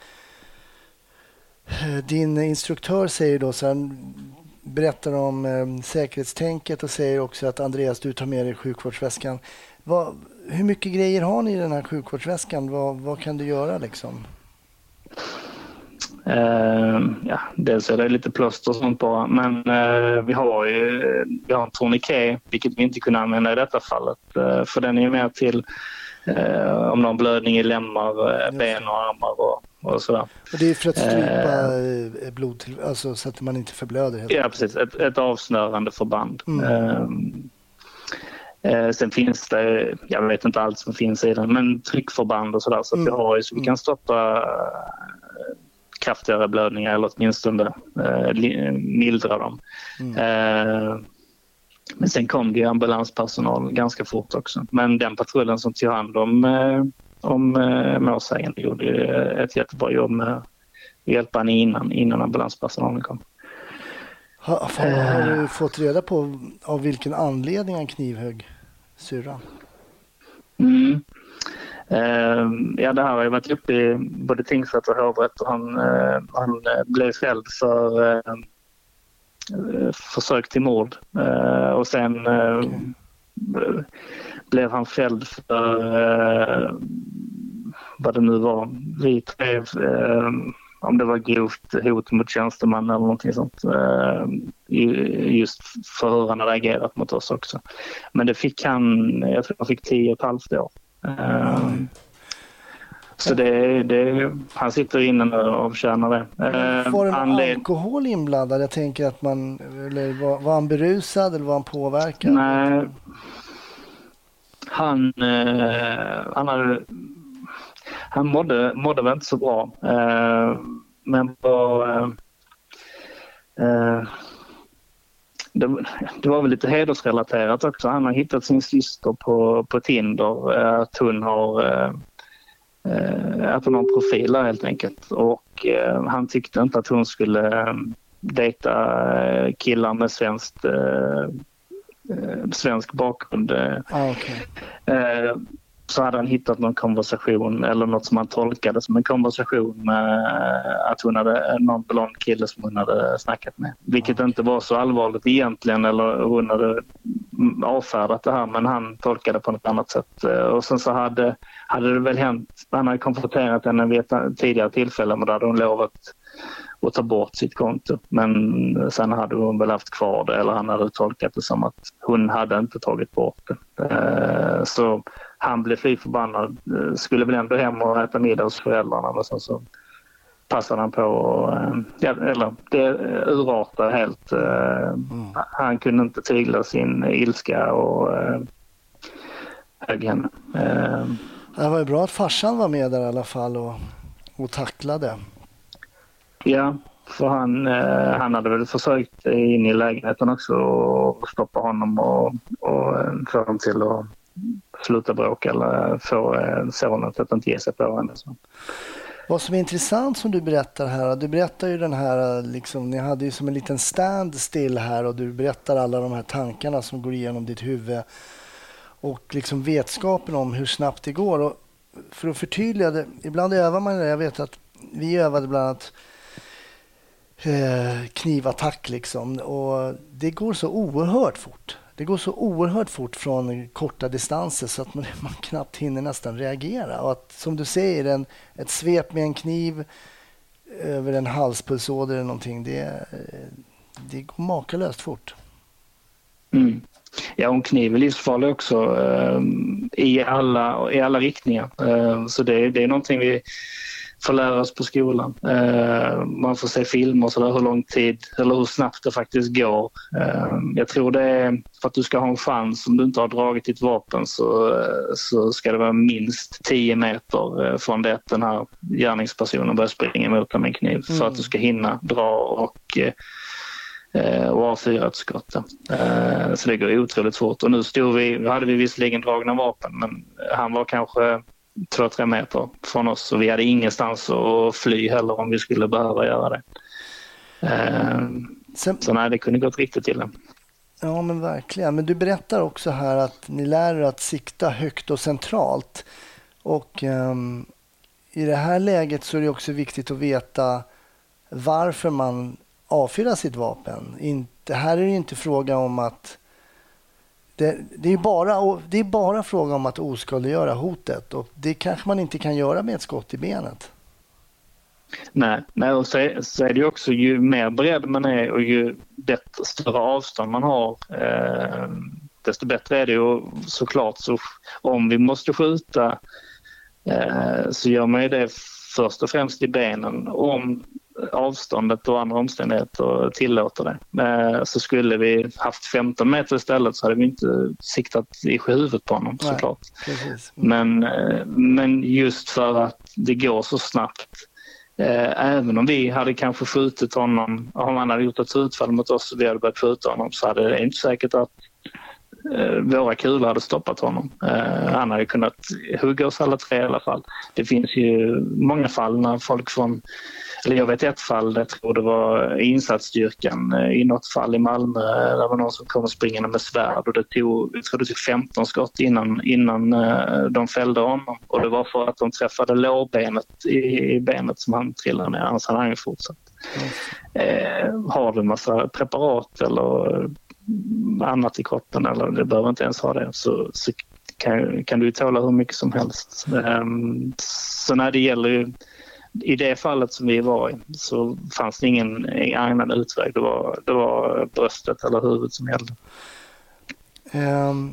din instruktör säger då, så han berättar om eh, säkerhetstänket och säger också att Andreas, du tar med dig sjukvårdsväskan. Vad, hur mycket grejer har ni i den här sjukvårdsväskan? Vad, vad kan du göra liksom? Uh, ja, dels är det lite plåster och sånt bara, men uh, vi har ju vi har en tourniquet, vilket vi inte kunde använda i detta fallet, uh, för den är ju mer till uh, om någon blödning i lemmar, uh, ben och armar och, och sådär. Och det är för att strypa uh, blod till, alltså så att man inte förblöder helt. Ja, precis, ett, ett avsnörande förband. Mm. Uh, uh, sen finns det, jag vet inte allt som finns i den, men tryckförband och sådär, så att mm. vi har ju så vi kan stoppa uh, kraftigare blödningar eller åtminstone eh, mildra dem. Mm. Eh, men sen kom det ambulanspersonal ganska fort också. Men den patrullen som tog hand om, eh, om eh, målsägande gjorde ett jättebra jobb med att hjälpa henne innan, innan ambulanspersonalen kom. Har, har, har du fått reda på av vilken anledning han knivhögg syrran? Mm. Uh, ja, det här har ju varit uppe i både tingsrätt och hovrätt och han, uh, han uh, blev fälld för uh, uh, försök till mord uh, och sen uh, okay. blev han fälld för uh, vad det nu var. Vi drev uh, om det var grovt hot mot tjänsteman eller någonting sånt. Uh, just för hur han hade agerat mot oss också. Men det fick han, jag tror han fick tio och ett halvt år. Mm. Så det, det, han sitter inne och avtjänar det. Var det Anled... alkohol inblandad? Jag tänker att man, eller var, var han berusad eller var han påverkad? Nej, han, eh, han, hade, han mådde, mådde väl inte så bra. Eh, men var, eh, eh, det, det var väl lite hedersrelaterat också. Han har hittat sin syster på, på Tinder. Att hon har... Eh, att hon har en profil där helt enkelt. Och eh, han tyckte inte att hon skulle eh, dejta eh, killar med svenskt, eh, eh, svensk bakgrund. Ah, okay. eh, så hade han hittat någon konversation eller något som han tolkade som en konversation med eh, att hon hade någon blond kille som hon hade snackat med. Vilket okay. inte var så allvarligt egentligen, eller hon hade avfärdat det här, men han tolkade på något annat sätt. Och sen så hade, hade det väl hänt, han hade konfronterat henne vid ett tidigare tillfälle, men då hade hon lovat att ta bort sitt konto. Men sen hade hon väl haft kvar det, eller han hade tolkat det som att hon hade inte tagit bort det. Så han blev fly förbannad, skulle väl ändå hem och äta middag hos föräldrarna, men sen så passade han på och, ja, eller det urartade helt. Mm. Han kunde inte tygla sin ilska och högg henne. Det var ju bra att farsan var med där i alla fall och, och tacklade. Ja, för han, han hade väl försökt in i lägenheten också och stoppa honom och, och få dem till att sluta bråka eller få sonen att inte ge sig på henne. Så. Vad som är intressant som du berättar här, du berättar ju den här, liksom, ni hade ju som en liten standstill här och du berättar alla de här tankarna som går igenom ditt huvud och liksom vetskapen om hur snabbt det går. Och för att förtydliga det, ibland övar man det, jag vet att vi övade bland annat eh, knivattack liksom, och det går så oerhört fort. Det går så oerhört fort från korta distanser så att man, man knappt hinner nästan reagera. Och att, som du säger, en, ett svep med en kniv över en halspulsåder eller någonting, det, det går makalöst fort. Mm. Ja, och en kniv är livsfarlig också eh, i, alla, i alla riktningar. Eh, så det, det är någonting vi får lära oss på skolan. Eh, man får se filmer så där, hur lång tid eller hur snabbt det faktiskt går. Eh, jag tror det är för att du ska ha en chans, om du inte har dragit ditt vapen så, så ska det vara minst tio meter från det att den här gärningspersonen börjar springa mot med en kniv mm. för att du ska hinna dra och och avfyra ett skott. Eh, så det går otroligt fort. Och nu stod vi, hade vi visserligen dragna vapen, men han var kanske två, tre meter från oss och vi hade ingenstans att fly heller om vi skulle behöva göra det. Eh, Sen, så nej, det kunde gått riktigt illa. Ja, men verkligen. Men du berättar också här att ni lär er att sikta högt och centralt. Och um, i det här läget så är det också viktigt att veta varför man avfyra sitt vapen. Inte, här är det inte fråga om att det, det, är bara, det är bara fråga om att oskadliggöra hotet och det kanske man inte kan göra med ett skott i benet. Nej, nej och så, är, så är det ju också, ju mer beredd man är och ju bättre, större avstånd man har eh, desto bättre är det ju såklart. Så om vi måste skjuta eh, så gör man ju det först och främst i benen. Om avståndet och andra omständigheter tillåter det. Så skulle vi haft femton meter istället så hade vi inte siktat i huvudet på honom. Nej, såklart. Men, men just för att det går så snabbt, även om vi hade kanske skjutit honom, om han hade gjort ett utfall mot oss och vi hade börjat skjuta honom, så hade det inte säkert att våra kulor hade stoppat honom. Han hade kunnat hugga oss alla tre i alla fall. Det finns ju många fall när folk från, eller jag vet ett fall, jag tror det var insatsstyrkan i något fall i Malmö, där var någon som kom springande med svärd och det tog, jag tror det tog femton skott innan, innan de fällde honom. Och det var för att de träffade lårbenet i, i benet som han trillade ner, annars hade han ju fortsatt. Mm. Eh, har du en massa preparat eller annat i kroppen, eller det behöver inte ens ha det, så, så kan, kan du tåla hur mycket som helst. Um, så när det gäller ju i det fallet som vi var i så fanns det ingen annan utväg. Det var, det var bröstet eller huvudet som gällde. Um,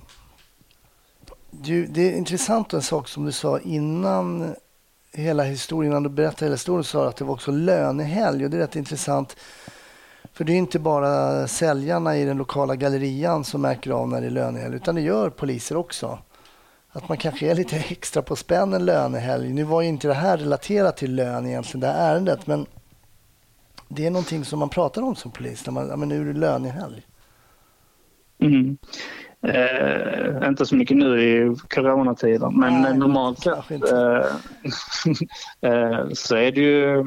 du, det är intressant en sak som du sa innan hela historien, innan du berättade hela historien, sa att det var också lönehelg, och det är rätt intressant. För det är inte bara säljarna i den lokala gallerian som märker av när det är lönehelg, utan det gör poliser också. Att man kanske är lite extra på spänn en lönehelg. Nu var ju inte det här relaterat till lön egentligen, det här ärendet, men det är någonting som man pratar om som polis, när man, ja, men nu är det lönehelg. Mm. Eh, inte så mycket nu i coronatider, men Nej, normalt sett eh, eh, så är det ju,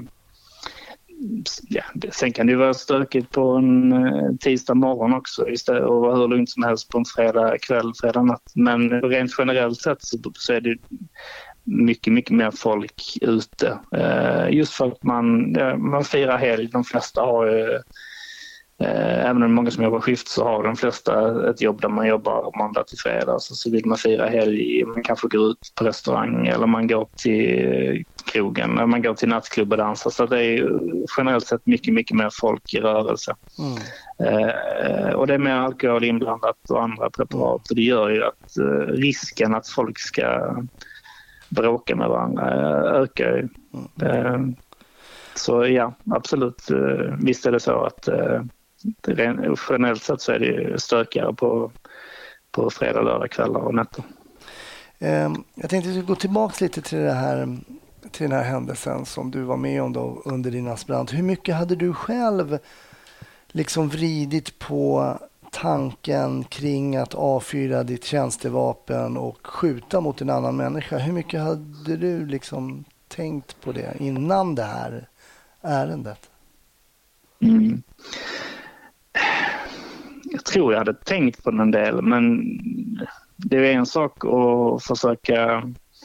ja, sen kan det ju vara stökigt på en eh, tisdag morgon också istället, och vara hur lugnt som helst på en fredag kväll, fredag natt. Men rent generellt sett så, så är det mycket, mycket mer folk ute. Eh, just för att man, ja, man firar helg. De flesta har ju, eh, även om många som jobbar skift, så har de flesta ett jobb där man jobbar måndag till fredag. Så, så vill man fira helg, man kanske går ut på restaurang eller man går till krogen, eller man går till nattklubb och dansar. Så det är generellt sett mycket, mycket mer folk i rörelse. Mm. Eh, och det är mer alkohol inblandat och andra preparat. Och det gör ju att eh, risken att folk ska bråka med varandra ökar. Mm. Så ja, absolut. Visst är det så att generellt sett så är det stökigare på, på fredag, lördag, kvällar och nätter. Jag tänkte att vi gå tillbaka lite till, det här, till den här händelsen som du var med om då under din aspirant. Hur mycket hade du själv liksom vridit på tanken kring att avfyra ditt tjänstevapen och skjuta mot en annan människa? Hur mycket hade du liksom tänkt på det innan det här ärendet? Mm. Jag tror jag hade tänkt på en del, men det är en sak att försöka,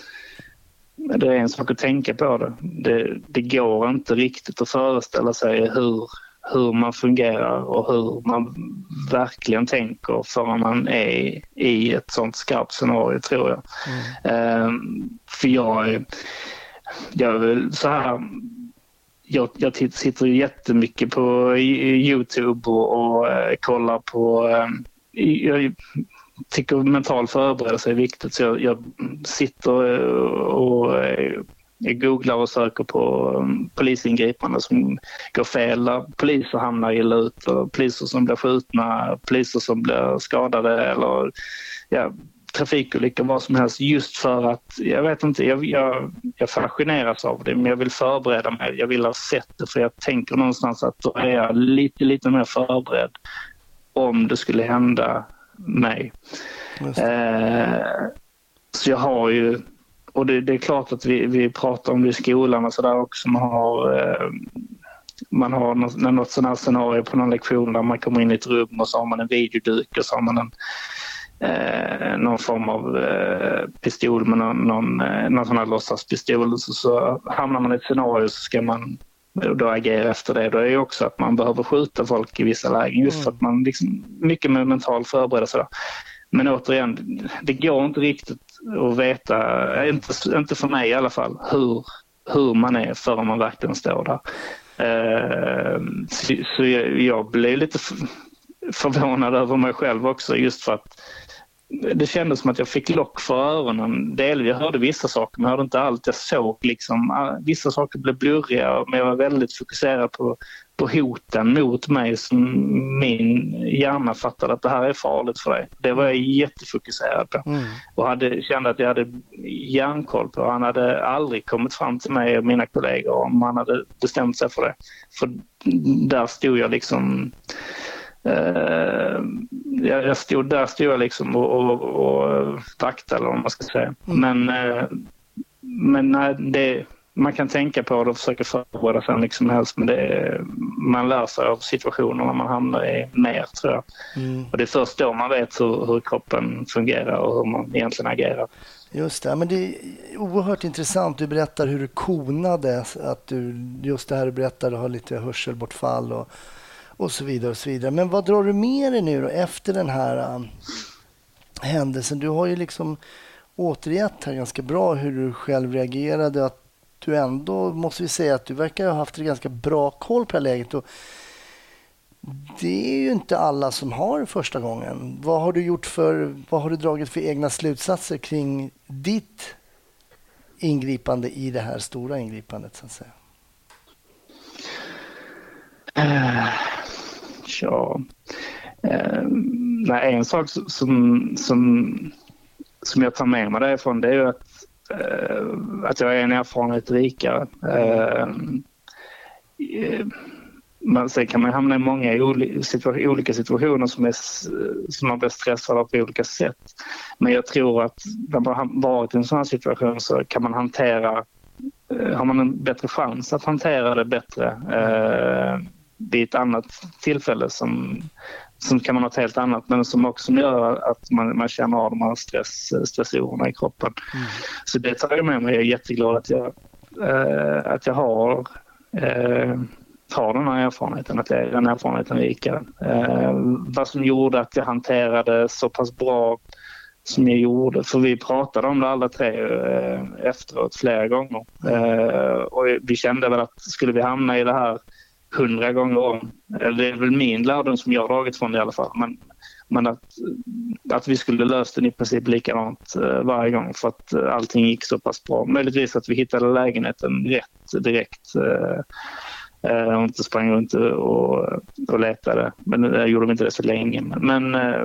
det är en sak att tänka på det. Det, det går inte riktigt att föreställa sig hur hur man fungerar och hur man verkligen tänker förrän man är i ett sånt skarpt scenario, tror jag. Mm. Um, för jag, jag vill så här, jag, jag sitter jättemycket på YouTube och, och uh, kollar på, um, jag tycker mental förberedelse är viktigt, så jag, jag sitter och, och jag googlar och söker på um, polisingripande som går fel, poliser hamnar illa ut, och poliser som blir skjutna, poliser som blir skadade eller ja, trafikolyckor, vad som helst, just för att, jag vet inte, jag, jag, jag fascineras av det, men jag vill förbereda mig, jag vill ha sett det, för jag tänker någonstans att då är jag lite, lite mer förberedd om det skulle hända mig. Eh, så jag har ju, och det, det är klart att vi, vi pratar om det i skolan och sådär också. Man har, eh, man har något, något sådant här scenario på någon lektion där man kommer in i ett rum och så har man en videoduk och så har man en, eh, någon form av eh, pistol med någon, någon, eh, någon sån här låtsaspistol. Så, så hamnar man i ett scenario så ska man då agera efter det. Då är det också att man behöver skjuta folk i vissa lägen just mm. för att man liksom mycket med mental förberedelse. Men återigen, det går inte riktigt att veta, inte, inte för mig i alla fall, hur, hur man är förrän man verkligen står där. Eh, så, så jag, jag blev lite förvånad över mig själv också, just för att det kändes som att jag fick lock för öronen. Del, jag hörde vissa saker, men jag hörde inte allt. Jag såg liksom, vissa saker blev blurriga, men jag var väldigt fokuserad på, på hoten mot mig, som min hjärna fattade att det här är farligt för dig. Det var jag jättefokuserad på. Mm. Och hade, kände att jag hade järnkoll på. Han hade aldrig kommit fram till mig och mina kollegor om han hade bestämt sig för det. För där stod jag liksom... Uh, jag, jag stod där stod jag liksom och, och, och vaktade, eller vad man ska säga. Mm. Men, uh, men uh, det, man kan tänka på det och försöka förbereda sig liksom helst, men det, man lär sig av situationerna man hamnar i mer, tror jag. Mm. Och det är först då man vet hur, hur kroppen fungerar och hur man egentligen agerar. Just det, men det är oerhört intressant. Du berättar hur du konade, att du, just det här du berättar, du har lite hörselbortfall och och så vidare och så vidare. Men vad drar du med dig nu då efter den här um, händelsen? Du har ju liksom återgett här ganska bra hur du själv reagerade, att du ändå, måste vi säga att du verkar ha haft en ganska bra koll på det här läget. Och det är ju inte alla som har första gången. Vad har du gjort för, vad har du dragit för egna slutsatser kring ditt ingripande i det här stora ingripandet, så att säga? Uh, ja. Uh, nej, en sak som, som, som jag tar med mig därifrån, det är ju att, uh, att jag är en erfarenhet rikare. Uh, uh, Men sen kan man hamna i många olika situationer som, är, som man blir stressad av på olika sätt. Men jag tror att när man har varit i en sån här situation så kan man hantera, har man en bättre chans att hantera det bättre eh, vid ett annat tillfälle som, som kan man ha ett helt annat, men som också gör att man, man känner av de här stress, stressorerna i kroppen. Mm. Så det tar jag med mig. Jag är jätteglad att jag, eh, att jag har eh, har den här erfarenheten, att jag är den erfarenheten rikare. Eh, vad som gjorde att jag hanterade så pass bra som jag gjorde, för vi pratade om det alla tre eh, efteråt flera gånger. Eh, och vi kände väl att skulle vi hamna i det här hundra gånger om, eller det är väl min lärdom som jag har dragit från det i alla fall, men, men att, att vi skulle lösa den i princip likadant eh, varje gång, för att eh, allting gick så pass bra. Möjligtvis att vi hittade lägenheten rätt direkt eh, Uh, och inte sprang runt och, och letade. Men jag gjorde inte det så länge. Men uh,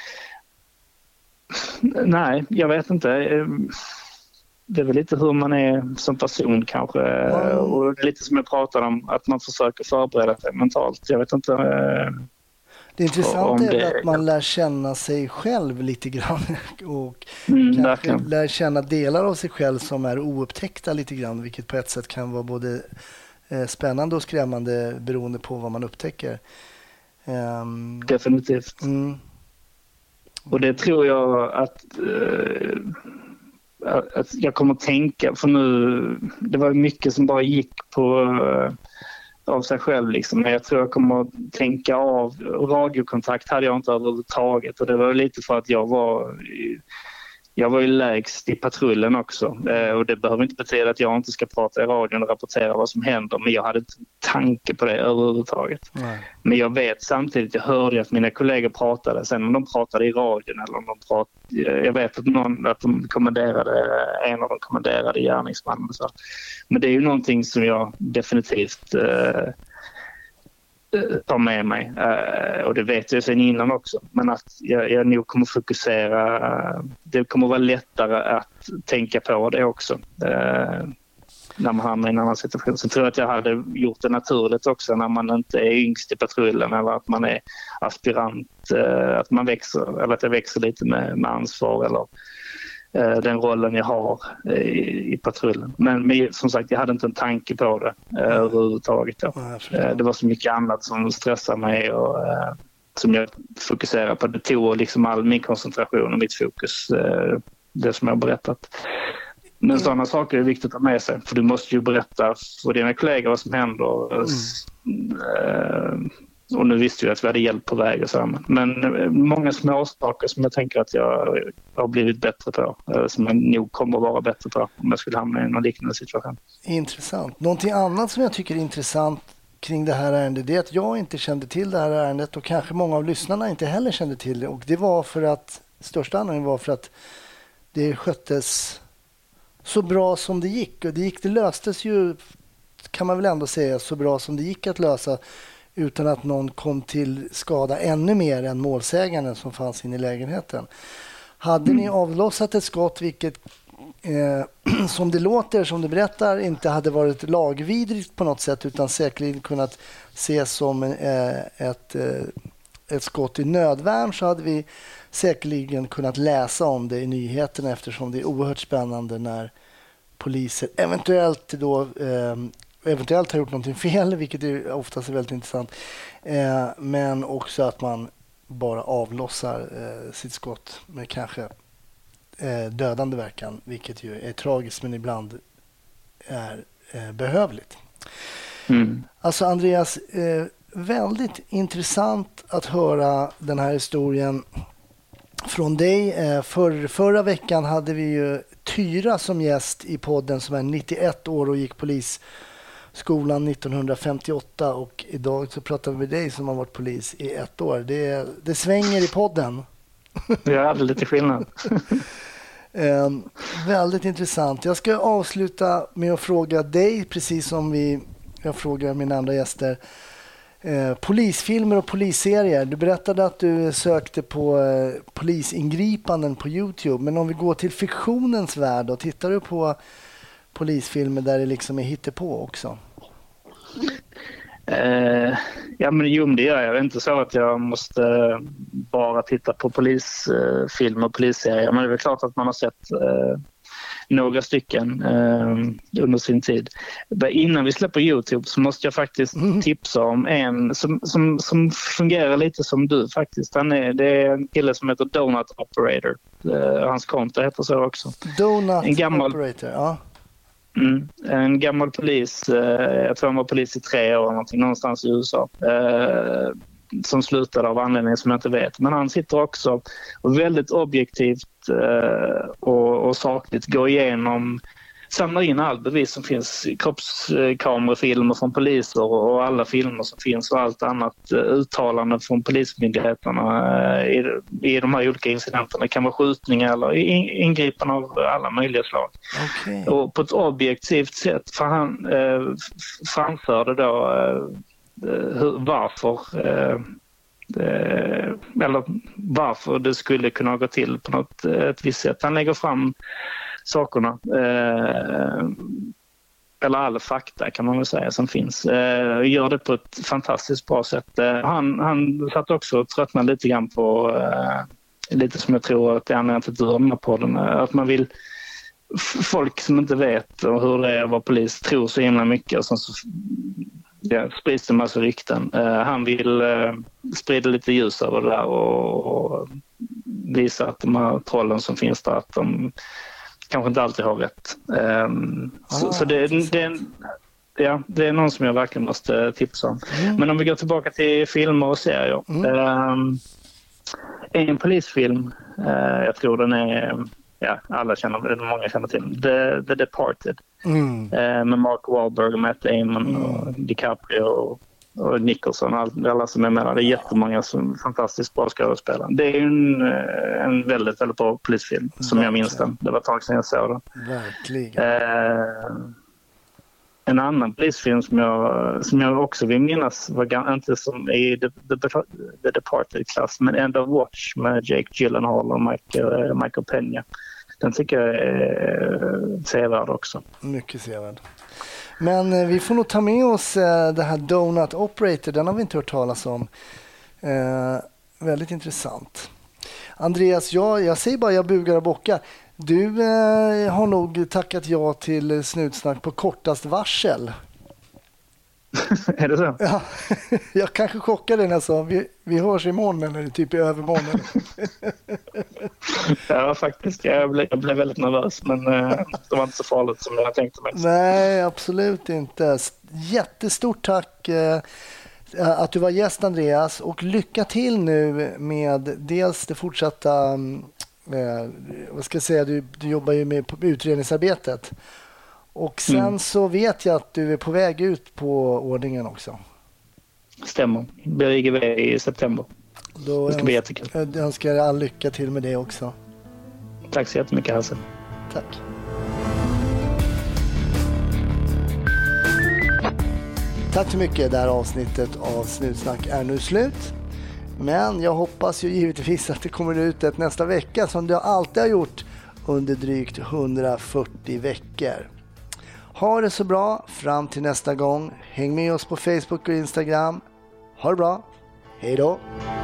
nej, jag vet inte. Det är väl lite hur man är som person kanske. Mm. Och det är lite som jag pratade om, att man försöker förbereda sig mentalt. Jag vet inte. Uh, det intressanta är det... att man lär känna sig själv lite grann. Och mm, kanske verkligen. lär känna delar av sig själv som är oupptäckta lite grann. Vilket på ett sätt kan vara både spännande och skrämmande beroende på vad man upptäcker. Um, Definitivt. Mm. Och det tror jag att, uh, att jag kommer att tänka, för nu det var mycket som bara gick på uh, av sig själv liksom. Men jag tror jag kommer att tänka av. Radiokontakt hade jag inte överhuvudtaget, och det var lite för att jag var Jag var ju lägst i patrullen också, eh, och det behöver inte betyda att jag inte ska prata i radion och rapportera vad som händer, men jag hade inte tanke på det överhuvudtaget. Nej. Men jag vet samtidigt, jag hörde att mina kollegor pratade, sen om de pratade i radion eller om de pratade, jag vet att, någon, att de kommenderade, en av dem kommenderade gärningsmannen. Så. Men det är ju någonting som jag definitivt eh, tar med mig, uh, och det vet jag sen innan också, men att jag, jag nog kommer fokusera, uh, det kommer vara lättare att tänka på det också uh, när man hamnar i en annan situation. Så tror jag att jag hade gjort det naturligt också när man inte är yngst i patrullen, eller att man är aspirant, uh, att man växer, eller att jag växer lite med, med ansvar eller den rollen jag har i, i patrullen. Men, men som sagt, jag hade inte en tanke på det uh, överhuvudtaget. Ja. Uh, det var så mycket annat som stressade mig och uh, som jag fokuserade på. Det tog liksom all min koncentration och mitt fokus, uh, det som jag har berättat. Men mm. sådana saker är viktigt att ha med sig, för du måste ju berätta för dina kollegor vad som händer. Mm. Uh, Och nu visste vi att vi hade hjälp på väg och så. Men många små saker som jag tänker att jag har blivit bättre på. Som jag nog kommer att vara bättre på om jag skulle hamna i en liknande situation. Intressant. Någonting annat som jag tycker är intressant kring det här ärendet, det är att jag inte kände till det här ärendet, och kanske många av lyssnarna inte heller kände till det. Och det var för att, största anledningen var för att det sköttes så bra som det gick. Och det gick, det löstes ju, kan man väl ändå säga, så bra som det gick att lösa, utan att någon kom till skada ännu mer än målsägaren som fanns inne i lägenheten. Hade ni avlossat ett skott, vilket eh, som det låter, som du berättar, inte hade varit lagvidrigt på något sätt, utan säkerligen kunnat ses som en, eh, ett, eh, ett skott i nödvärn, så hade vi säkerligen kunnat läsa om det i nyheterna, eftersom det är oerhört spännande när poliser eventuellt då eh, eventuellt har gjort någonting fel, vilket är oftast är väldigt intressant. Eh, men också att man bara avlossar eh, sitt skott med kanske eh, dödande verkan, vilket ju är tragiskt men ibland är eh, behövligt. Mm. Alltså Andreas, eh, väldigt intressant att höra den här historien från dig. Eh, för, förra veckan hade vi ju Tyra som gäst i podden som är nittioett år och gick polisskolan nittonhundrafemtioåtta. Och idag så pratar vi med dig som har varit polis i ett år. Det, det svänger i podden. Jag hade lite skillnad. eh, väldigt intressant. Jag ska avsluta med att fråga dig, precis som vi, jag frågar mina andra gäster. Eh, polisfilmer och polisserier. Du berättade att du sökte på eh, polisingripanden på YouTube. Men om vi går till fiktionens värld och tittar du på polisfilmer där det liksom är hittepå också? Eh, ja men jo, det gör jag. Det är inte så att jag måste bara titta på polisfilmer och polisserier. Men det är väl klart att man har sett eh, några stycken eh, under sin tid. Innan vi släpper YouTube så måste jag faktiskt mm. tipsa om en som, som, som fungerar lite som du faktiskt. Han är, det är en kille som heter Donut Operator. Eh, hans konto heter så också. Donut en gammal, Operator, ja. Mm, en gammal polis, eh, jag tror han var polis i tre år någonting, någonstans i U S A. Eh, som slutade av anledningar som jag inte vet. Men han sitter också och väldigt objektivt eh, och, och sakligt går igenom, samlar in all bevis som finns, kroppskamerafilmer från poliser och alla filmer som finns och allt annat eh, uttalanden från polismyndigheterna eh, i, i de här olika incidenterna. Det kan vara skjutningar eller in, ingripanden av alla möjliga slag. Okay. Och på ett objektivt sätt, för han eh, framförde då eh, Hur, varför eh, eh, eller varför det skulle kunna gå till på något ett visst sätt. Han lägger fram sakerna eh, eller all fakta kan man väl säga som finns. Eh, gör det på ett fantastiskt bra sätt. Eh, han, han satt också och tröttnade lite grann på eh, lite som jag tror att det är anledningen till att du har den här podden, att man vill folk som inte vet hur det är att vara polis tror så himla mycket och så ja, sprids en massa rykten. Uh, han vill uh, sprida lite ljus över det där och, och visa att de här trollen som finns där, att de kanske inte alltid har rätt. Um, ah, så så det, det, är, ja, det är någon som jag verkligen måste tipsa om. Mm. Men om vi går tillbaka till filmer och serier. Mm. Um, en polisfilm, uh, jag tror den är... Ja, alla känner, många känner till The, The Departed mm. eh, med Mark Wahlberg, Matt Damon mm. och DiCaprio och, och Nicholson, all, alla som är med där. Det är jättemånga som fantastiskt bra skådespelare. Det är en, en väldigt, väldigt bra polisfilm som Verkligen. Jag minns den. Det var ett tag sedan jag såg den. Verkligen. Eh, en annan polisfilm som jag, som jag också vill minnas var inte som i The, The, The Departed-klass, men End of Watch med Jake Gyllenhaal och Michael, Michael Peña. Den tycker jag är sevärd också. Mycket sevärd. Men eh, vi får nog ta med oss eh, det här Donut Operator. Den har vi inte hört talas om. Eh, väldigt intressant. Andreas, jag, jag säger bara jag bugar och bockar. Du eh, har nog tackat ja till Snutsnack på kortast varsel. Är det så? Ja, jag kanske chockade den alltså. Vi, vi hörs imorgon eller typ i övermorgon. Ja, faktiskt. Jag blev, jag blev väldigt nervös, men eh, det var inte så farligt som jag tänkte mig. Nej, absolut inte. Jättestort tack eh, att du var gäst, Andreas. Och lycka till nu med dels det fortsatta... Eh, vad ska jag säga, du, du jobbar ju med utredningsarbetet. Och sen mm. så vet jag att du är på väg ut på ordningen också. Stämmer. Blir I G V i september. Då det ska bli jättekul. Jag önskar all lycka till med det också. Tack så jättemycket, Hasse. Tack. Tack så mycket. Det här avsnittet av Snutsnack är nu slut. Men jag hoppas ju givetvis att det kommer ut ett nästa vecka som det alltid har gjort under drygt hundrafyrtio veckor. Ha det så bra fram till nästa gång. Häng med oss på Facebook och Instagram. Ha det bra. Hej då!